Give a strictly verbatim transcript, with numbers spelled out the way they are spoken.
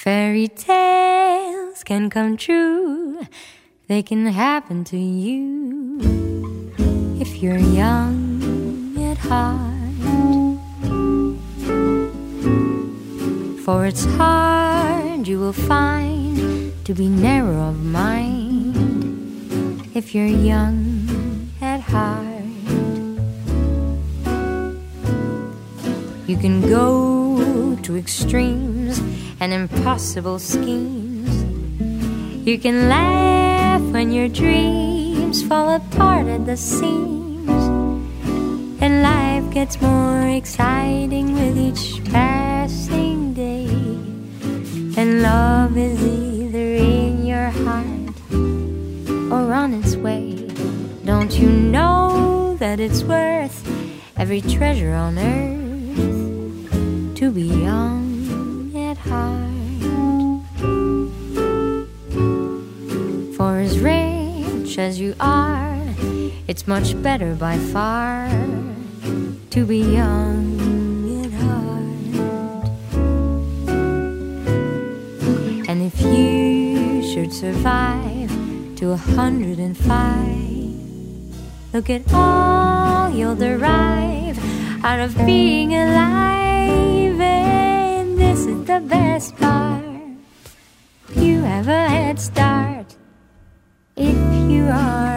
Fairy tales can come true. They can happen to you if you're young at heart. For it's hard, you will find, to be narrow of mind if you're young at heart. You can go to extremes and impossible schemes. You can laugh when your dreams fall apart at the seams, and life gets more exciting with each passing day. And love is either in your heart or on its way. Don't you know that it's worth every treasure on earth to be young at heart? For as rich as you are, it's much better by far to be young at heart. And if you should survive to a hundred and five, look at all you'll derive out of being alive. And this is the best part, you have a head start if you are